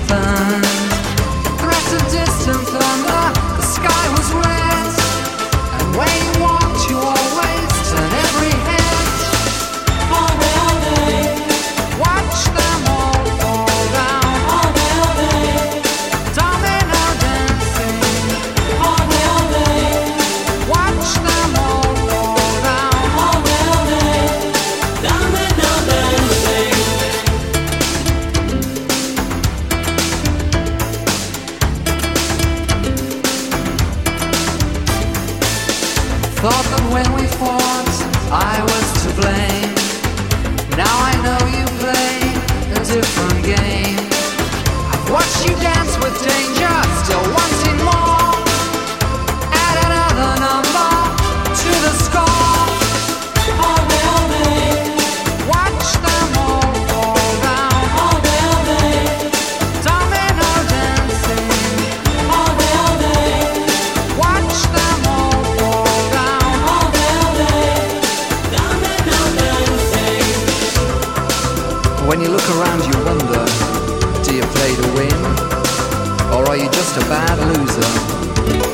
anthem. Threat of distant thunder, the sky was red, and when you walked you always turn every head. All day, watch them all fall down. all day, Domino dancing, all day, watch them all fall down. all day, domino dancing. Thought that when we fought I was to blame. Now I know you play a different game. I've watched you dance with danger, still wanting more. Add another number to the score. All day, Watch them all fall down. all day, Domino dancing. all day, Watch them all fall down. all day, domino dancing. When you look around you wonder, do you play to win? Or are you just a bad loser?